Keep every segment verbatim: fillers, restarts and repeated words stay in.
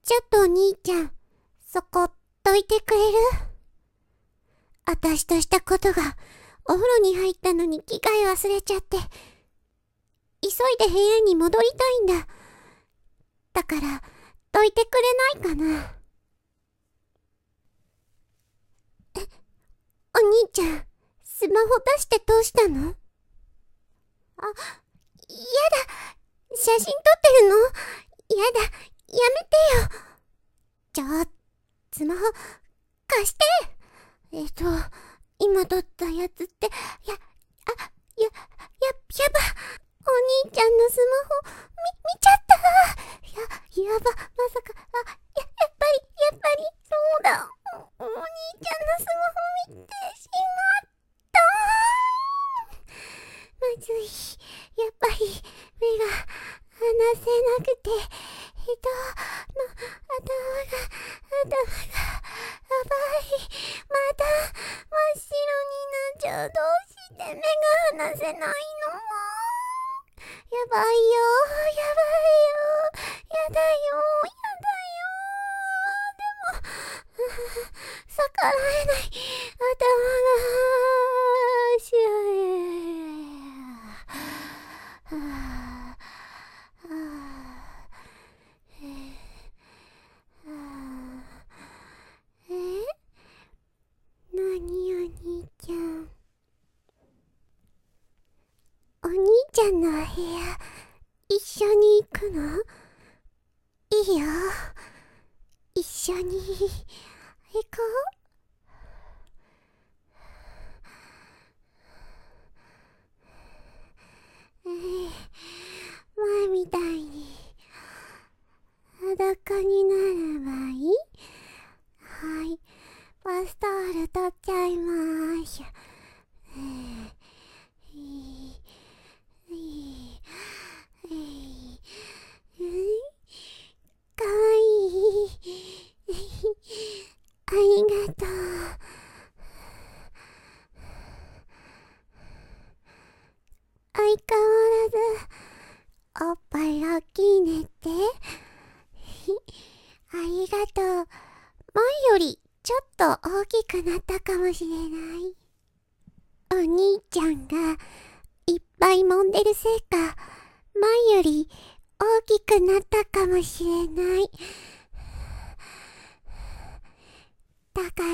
ちょっとお兄ちゃん、そこ、どいてくれる？あたしとしたことが、お風呂に入ったのに着替え忘れちゃって、急いで部屋に戻りたいんだ。だから、どいてくれないかな。え、お兄ちゃん、スマホ出してどうしたの？あ、やだ、写真撮ってるの？やだ、やめてよ。じゃあ、スマホ、貸して。えっと、今撮ったやつって、や、あ、や、や、やば。お兄ちゃんのスマホ、み、見ちゃった。や、やば、まさか、あ、や、やっぱり、やっぱり、そうだ。お、お兄ちゃんのスマホ見てしまった。まずい。やっぱり、目が離せなくて、人の頭が、頭が、やばい。また、真っ白になっちゃう。どうして目が離せないの？やばいよ、やばいよ、やだよ、やだよ。でも、逆らえない。頭が、しあえ。はぁ、はぁ、えー、えなにお兄ちゃん。お兄ちゃんのお部屋、一緒に行くの？いいよ。一緒に行こう。えー、前みたいに裸になればいい？はい、バスタオル取っちゃいまーす。えー、いい、いい、いい、うん、かわいい。ありがとう。相変わらず、おっぱい大きいねって。ありがとう。前よりちょっと大きくなったかもしれない。お兄ちゃんがいっぱい揉んでるせいか、前より大きくなったかもしれない。だから、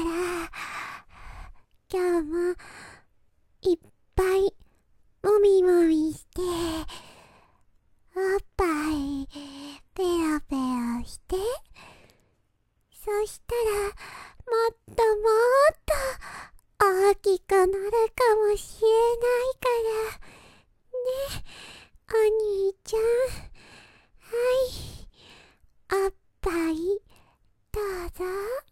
今日もいっぱいもみもみして、おっぱいペロペロして、そしたらもっともっと大きくなるかもしれないからね。お兄ちゃん、はい、おっぱいどうぞ。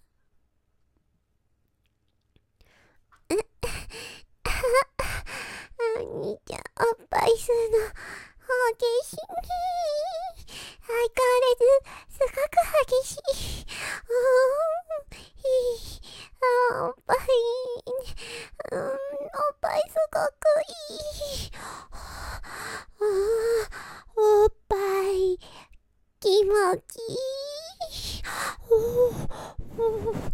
お兄ちゃん、おっぱい吸うの激しい。相変わらずすごく激しい。うん、いい。あ、おっぱい、うん、おっぱいすごくいい。あ、おっぱい気持ちいい。おお、おいい。おっぱい、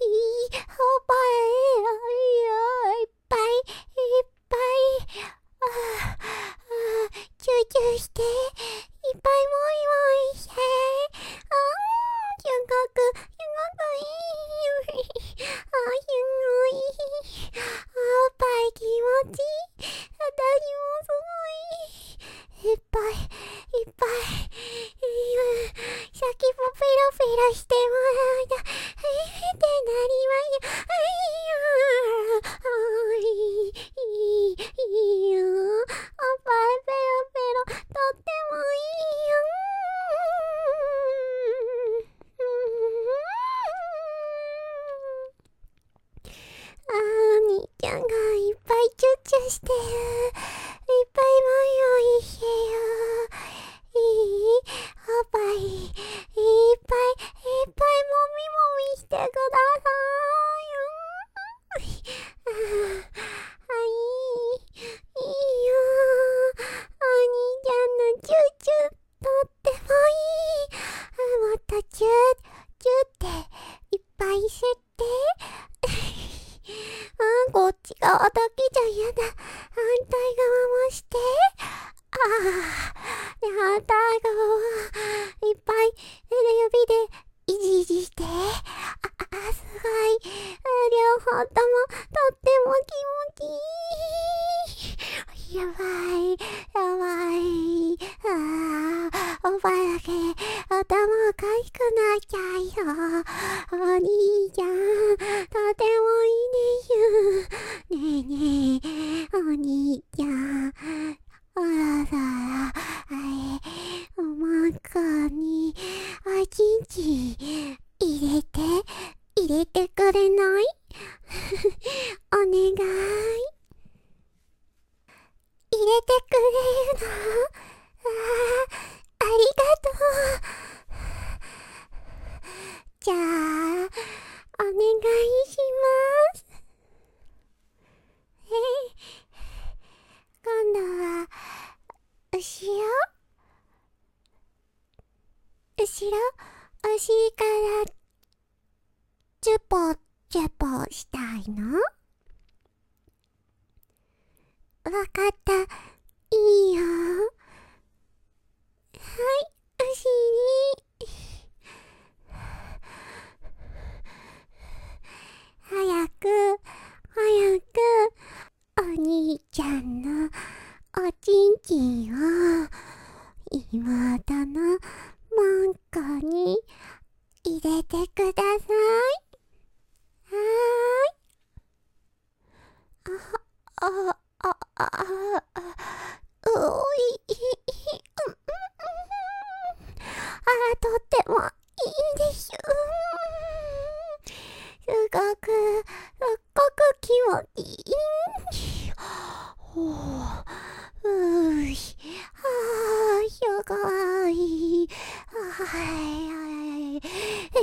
いっぱいいっぱい。ああ、チューチューして、いっぱいもいもいして、あー、すごく、すごくいい。あー、すごい。おっぱい気持ちいい。私もすごい。いっぱい、いっぱい。先もペロペロしてもらうと、ってなりました。あー、いい、いい、いいよ。おっぱいペロペロ、とってもいいよ。あー、兄ちゃんがいっぱいチュッチュしてる。いっぱいもいもいしてよ。いい？おっぱい、いっぱい、いっぱで、反対側はいっぱい指でいじいじして。あ、あ、すごい。両方ともとっても気持ちいい。やばい、やばい。ああ、おばだけ頭おかしくなっちゃいそう。お兄ちゃん、とてもいいです。ねえねえ、お兄ちゃん。そろそろ、あれ、おまんこにおちんちん入れて、入れてくれない？お願い。入れてくれるの？ああ、ありがとう。じゃあ、お願いします。え、今度は、後ろ？後ろ？お尻からチュポチュポしたいの？わかった。いいよ。はい、お尻。早く、早く、お兄ちゃんのおちんちんを妹のもんこに入れてください。はーい。あ、あ、あ、あ、あ、うい、うん、あ、とってもいいです。すごく、すっごく気持ちいい。ほう、うーし、はー、すごい。はい、はい、はい、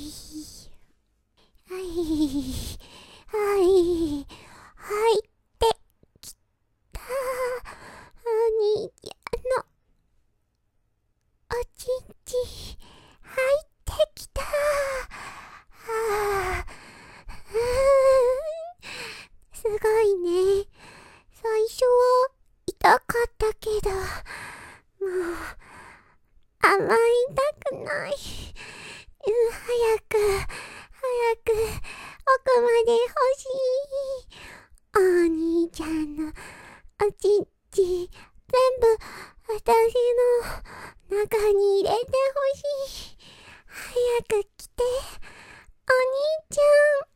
はい、はい、はいってきた。お兄ちゃんのおちんちん入ってきた。はあ、すごいね。最初は痛かったけど、もうあんまり痛くない。うん、早く早く奥まで欲しい。お兄ちゃんのおちんちん全部私の中に入れてほしい。早く来て、お兄ちゃん。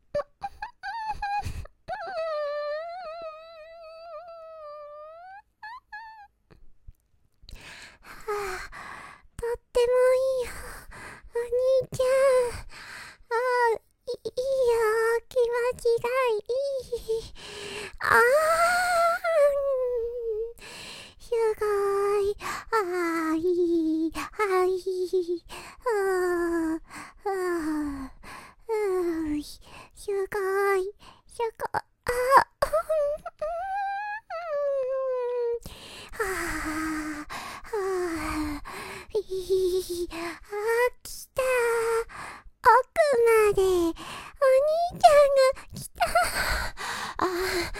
はあ、とってもいいよ、お兄ちゃん。ああ、いいよ、気持ちがいい。ああ、すごい。ああ、いい、あいい。ああ、ああ、うん、すごい、すごい。ああ、はあ、はあ、いい、ああ、来た。奥まで、お兄ちゃんが来た。ああ、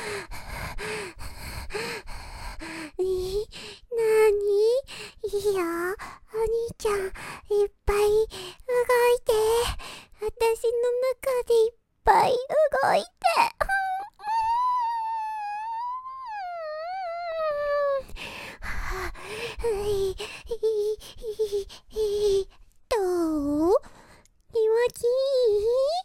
いい、なに？いいよ、お兄ちゃん、いっぱい動いて。私の中でいっぱい動いて。いい、いい、どう？気持ちいい？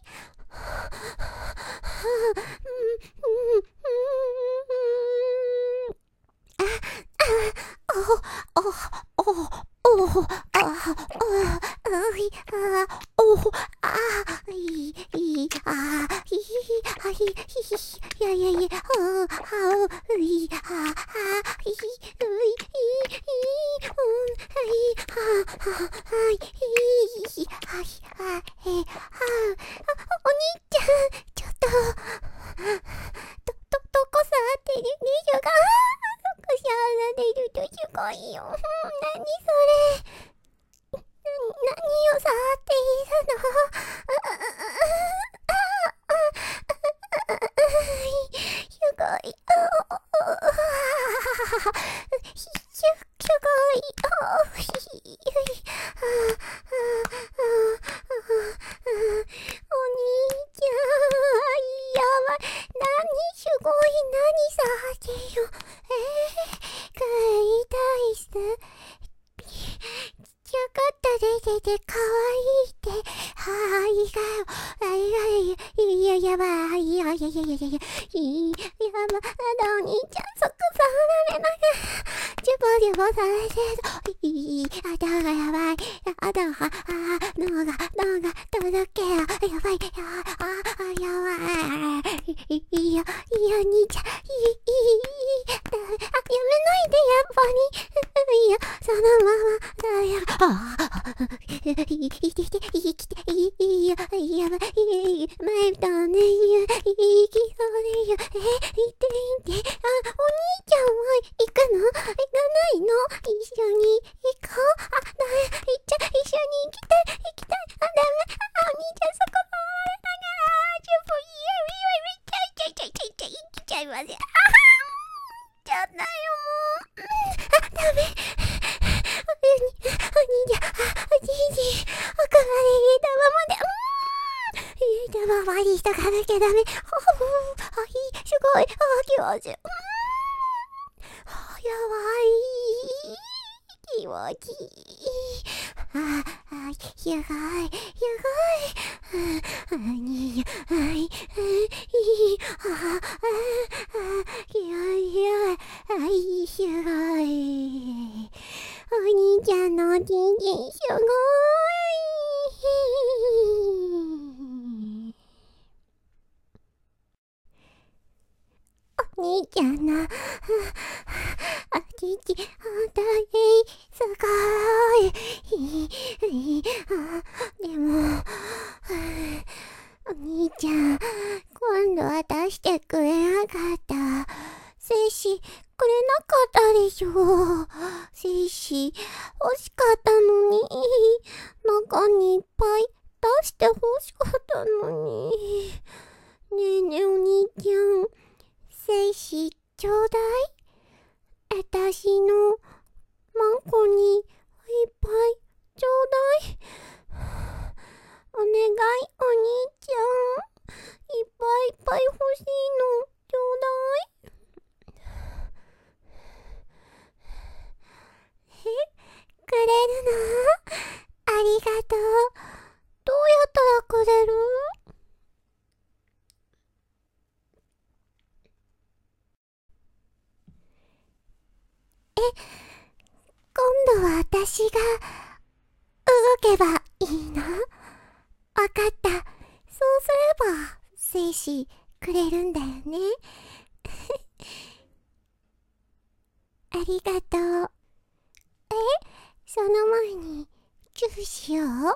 あ、お、お、お、お、あ、あ、い、あ、お、あ、い、い、あ、い、あ、い、ひ、ひ、いやいやいや、あ、は、うい、あ、あ、い、うい、い、い、うん、はい、は、は、はい、い、はい、は、え、は、お兄ちゃん、ちょっと、ど、ど、どこ触ってるね、しょが、どこ触られるとすごいよ。なにそれ。な、何を触っているの？すごい。 ててかわいいって。はあ、いいかよ。あいがいい。いや、やばい。いやいやいやいやいや。いや、まだお兄ちゃんそこ触られながら。ジュボジュボされてる。いい、あだがやばい。あだが、あー、脳が、脳が届けよ。やばい。ああ、やばい。いい、いいよ、いいよ、兄ちゃん。いい、いい、いい。あ、やめないで、やっぱり。いや、そのままだよ。ああ、いてて、生きて、いいよ、やばい、いい、前とね、いや、生きそうでよ。え、いていて、あ、お兄ちゃんは行くの？行かないの？一緒に行こう。あ、だめ、いっちゃ、一緒に行きたい、行きたい。あ、ダメ、あ、お兄ちゃんそこ触れたから、ちょっと、いや、いや、いや、いや、いや、いや、いや、生きちゃいません。あはん、ちゃったよ、もう。あ、ダメ。お兄ちゃん、おじいじ、奥まで入れたままで、うーん、入れたままにしとかなきゃダメ。ほほあ、いい、すごい、あ、気持ちいい。うーん、あ、やばい。気持ちいい。ああ、すごい、すごい。あ、あ、に、あい、いい。あ、あ、あ、気持ちいい。あ、いい、すごい。お兄ちゃんのおちんちん、すごい。お兄ちゃんの、おちんちん、本当に、すごい。あ、でも、お兄ちゃん、今度は出してくれなかった。精子、くれなかったでしょ。精子、欲しかったのに。中にいっぱい出して欲しかったのに。ねえねえお兄ちゃん、精子ちょうだい。あたしのマンコにいっぱいちょうだい。お願い、お兄ちゃん。いっぱいいっぱい欲しいの、ちょうだい。え、くれるの？ありがとう。どうやったらくれる？え、今度は私が動けばいいの？わかった。そうすれば、精子くれるんだよね。ありがとう。え、その前に、チューしよう。ん？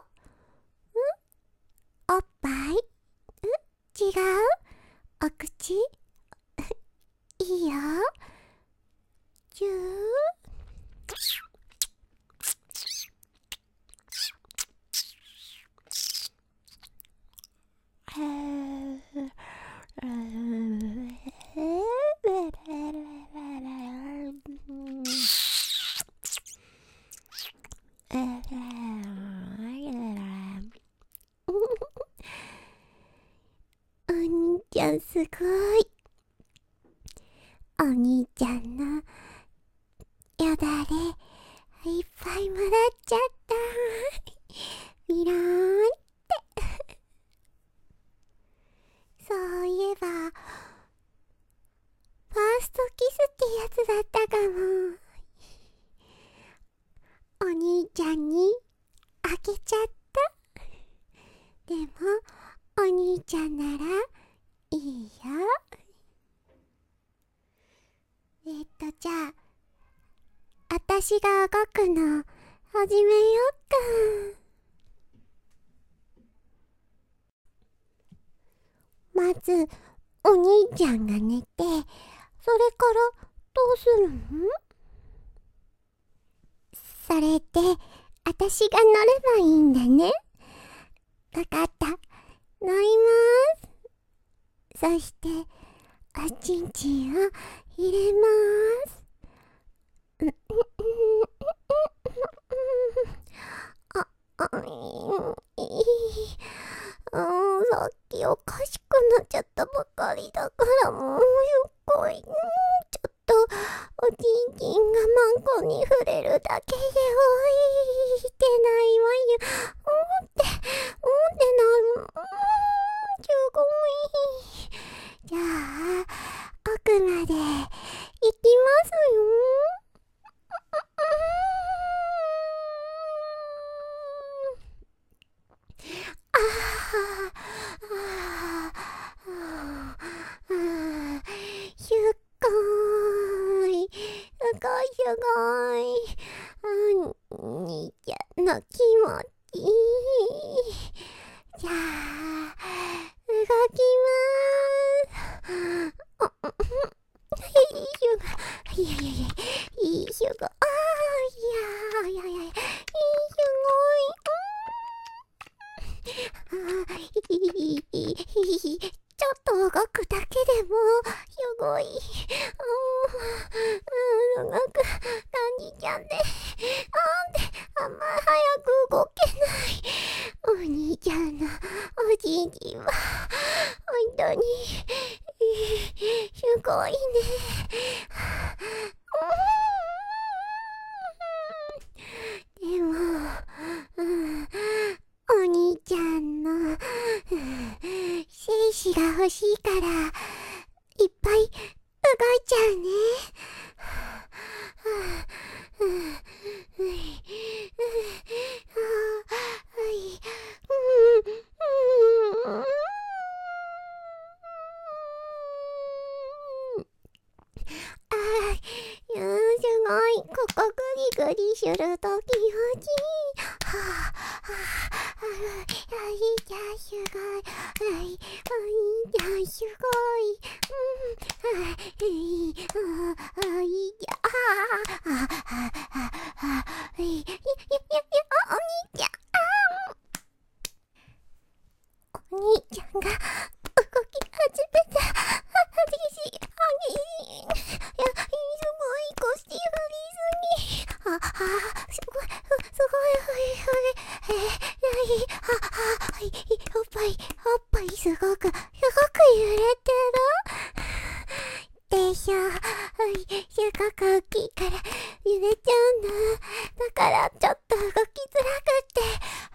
おっぱい？ん？違う？お口？いいよ。チュー。お兄ちゃんすごい。お兄ちゃんのよだれいっぱいもらっちゃった。ビローンって。そういえばファーストキスってやつだったかも。お兄ちゃんにあげちゃった。でもお兄ちゃんならいいよ。えっとじゃああたしが動くの始めよっか。まずお兄ちゃんが寝て、それからどうするの？それであたしが乗ればいいんだね。わかった。乗ります。そしておちんちんを入れます。あ、あ、いい。うん、さっきおかしくなっちゃったばかりだからもうゆっくり。ちょっとおちんちんがマンコこに触れるだけでおいてないわよ。おっておってなる。すごい。じゃあ奥まで行きますよ。ああああ、すっごいすごいすごい。お兄ちゃんの気持ちいい。じゃあ動きます。あ、いいしゅが、いやいやいや、いいしゅが、ああ、いやいやいやいや、いいすごい。あ、いいいいいい、ちょっと動くだけでもすごい。うん、動く感じちゃって、あんであんま早く動けない。お兄ちゃんのおじいじは本当にすごいね。でも、うん、お兄ちゃんの、うん、精子が欲しいからいっぱい動いちゃうね。うんうんうんあー、すごい。ここグリグリすると気持ちいい。はあ、はあ、あいちゃんすごい。あい、あいちゃんすごい。うん、あい、あ、あいちゃん、ああ、あ、あ、あ、あ、い、い、い、い、い、お兄ちゃん。お兄ちゃんが動き始めた。激しい、激しい。いや、すごい腰振りすぎ。あ、あ、すごい、すごい、ふいふい。えー、なに、あ、あ、はい、おっぱい、おっぱいすごく、すごく揺れてる。でしょ。はい、すごく大きいから揺れちゃうんだ。だからちょっと動きづらくって。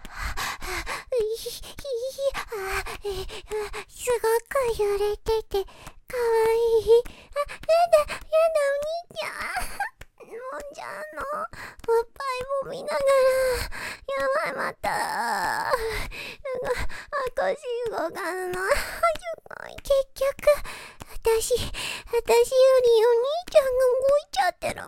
あ、えー、すごく揺れててかわいい。あ、やだやだお兄ちゃん、もんじゃんのおっぱいも見ながら、やばい、また腰動かんの。すごい。結局私私よりお兄ちゃんが動いちゃってる。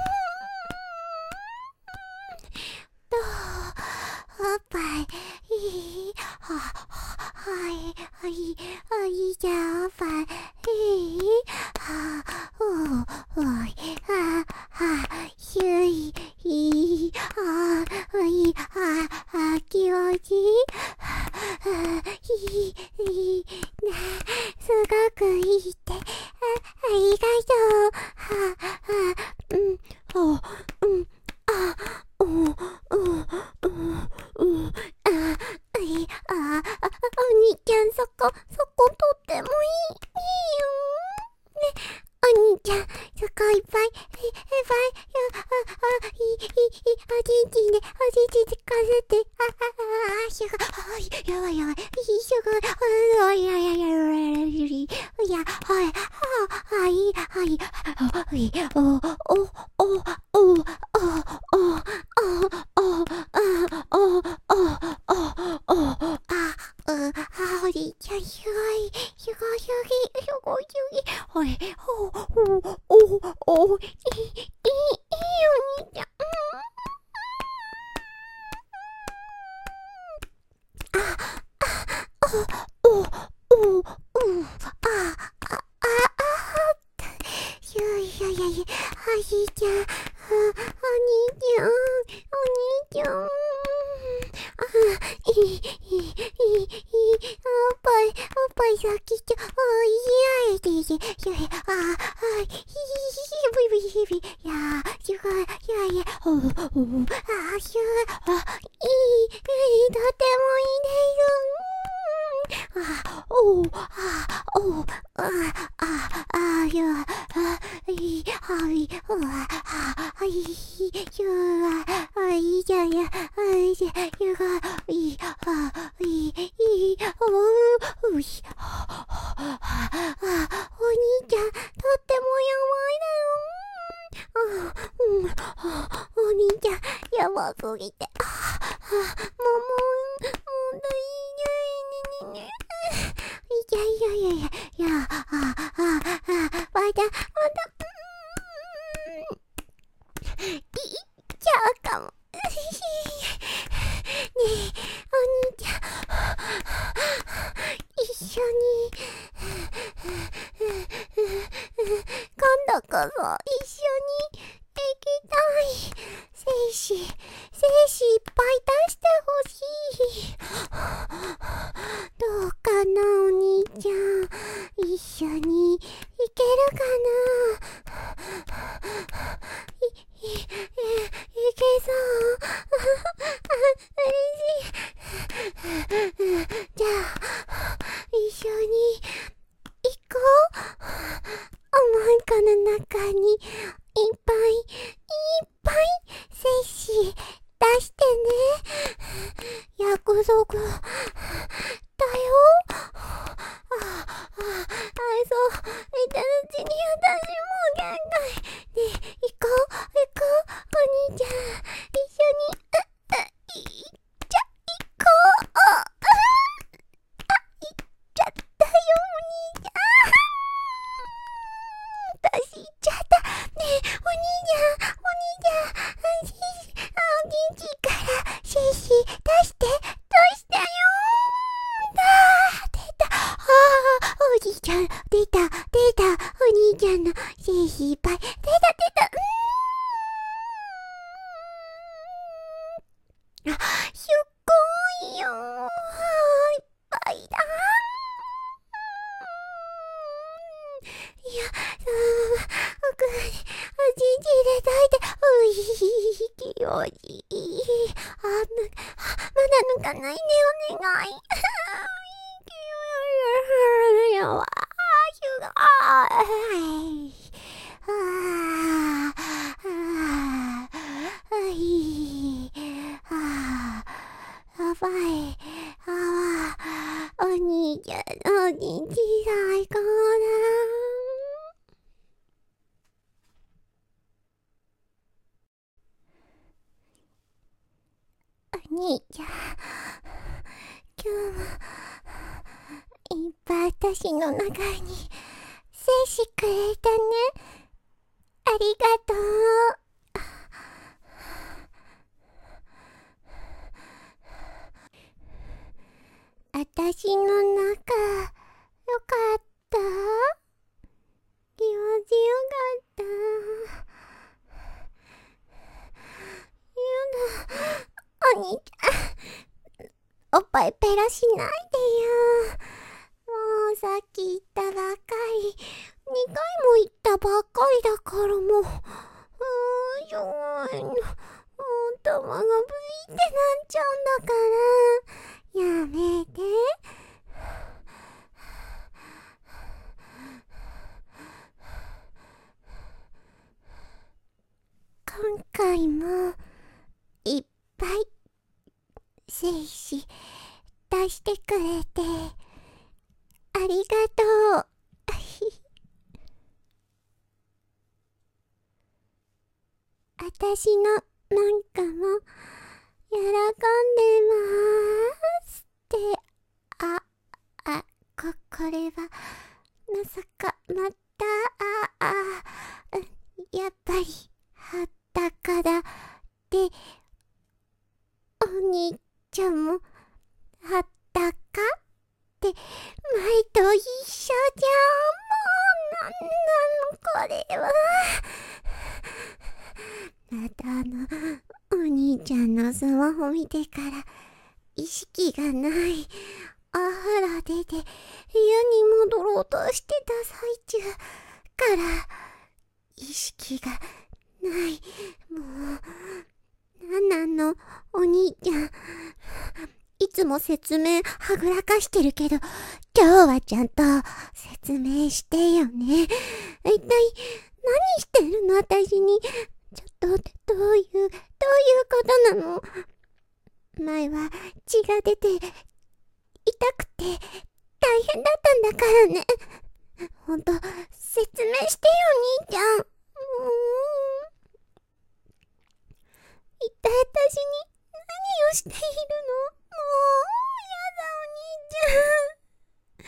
どう、おっぱいいい。は、はい、はい、はい、じゃあ、おっぱいいい。は、お、おい、は、は、ひゅい、いい。は、はい、は、は、気持ちいい。は、いい、いい、な、すごくいいって。あ、ありがとう。は、は、うん、お、うん、あ、お、うん、うん、うん、あ、いい、あ、あ、お兄ちゃん、そこ、そこ、とってもいい、いいよ。ね、お兄ちゃん、そこいっぱい、いっぱい、あ、あ、いい、いい、おじいちね、おじいちにかせて、あ、あ、あ、すごい、やばいやばい、すごい、すごい、ややややややいや、はい、はい、はい、はい、お、お、お、お、お、お、お、お、お、お、お、あ、う、あ、おじいちゃん、すごい、すごいすぎ、すごいすぎ、はい、ほ、ほ、お、お、いい、いい、いいお兄ちゃん。あ、あ、お、お、お、うん、あ、あ、あ、あ、いやいやいやいや、おじいちゃん、お兄ちゃん、お兄ちゃん、あ、いい、いい、いい、いい、おっぱい、おっぱい先ちょ、おいしい、いい、いい、あ、はい、ひひひひ、ブイブイヒビ、いやー、すごい、いやいや、お、お、あ、すごい、あ、いい、いい、とてもいいです。 あ、おう、あ、おう、あ、あ、あ、ゆあ、あ、い、はい、うわ、あ、はい、ゆあ、あ、いやや、あ、いや、ゆが、い、あ、い、い、おう、うい、あ、あ、あ、お兄ちゃん、とってもやばいだよ。あ、うん、あ、お兄ちゃん、やばすぎて、あ、あ、もう、もう、もう、だい、ねねねね。いやいやいやいや、いや、あ、あ、あ、あ、まだ、まだ、うーん、い、いっちゃうかも。ねえ、お兄ちゃん、一緒に、今度こそ一緒に行きたい。精子、精子いっぱい出してほしい。どうかな、お兄ちゃん。一緒に行けるかな。い、い、い、いけそう。嬉しい。じゃあ、一緒に行こう。おまんこの中にいっぱいいっぱい精子出してね。約束だよ。ああ、あ、そう。いたうちに私もう限界。ねえ、行こう、行こう。お兄ちゃん、一緒に、う、う、いっちゃ、行こう。あ、行っちゃったよ、お兄ちゃん。私行っちゃった。ねえ、お兄ちゃん、お兄ちゃん、あ、シーシー、あ、お元気からシーシー出して、出したよー。だー、出た。ああ、おじいちゃん、出た、出た。お兄ちゃんのシーシーいっぱい、出た、出た。うーん。あ、すっごいよー。いっぱいだー。いや、そう、僕、おちんちで抱いて、うい、気持ちいい。あ、ぬ、まだ抜かないね、お願い。やばい、すごい。ああ、あい、ああ、やばい。ああ、お兄ちゃんのおちんち最高だ。お兄ちゃん、今日もいっぱい私の中に精子くれたね。ありがとう。私の中、よかった？気持ちよかった。やだ、お兄ちゃん、おっぱいペラしないでよ。もうさっき言ったばっかり、にかいも言ったばっかりだからもう、うーん、しょうがないの。もう頭がブイってなっちゃうんだから、やめて。今回もいっぱい精子出してくれてありがとう。私のなんかも喜んでますって。あ、あ、こ、これはまさかまた、あ、あ、やっぱり裸で、お兄ちゃんも裸って前と一緒じゃん。もうなんなのこれは。またあのお兄ちゃんのスマホ見てから意識がない。お風呂出て部屋に戻ろうとしてた最中から意識がない。もうなんなのお兄ちゃん、いつもも説明はぐらかしてるけど、今日はちゃんと説明してよね。一体何してるの私に。ちょっと、どういう、どういうことなの？前は血が出て、痛くて、大変だったんだからね。ほんと、説明してよ、兄ちゃん。もう。一体私に何をしているの？もう、やだ、お兄ちゃん。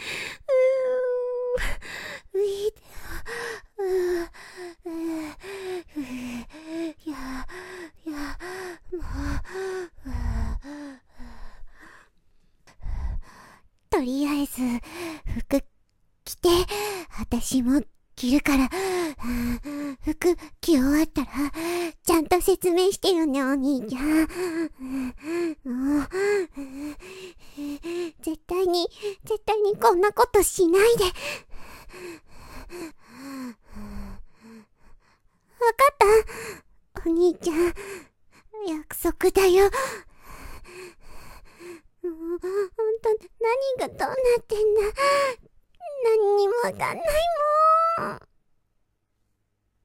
うー、ういて、うー、うー、うー、いや、いや、もう、うー、とりあえず、服着て、私も着るから、服着終わったら、ちゃんと説明してよね、お兄ちゃん。もう、絶対に、絶対にこんなことしないで。わかった？お兄ちゃん、約束だよ。もう、ほんと、何がどうなってんだ。何にもわかんないもん。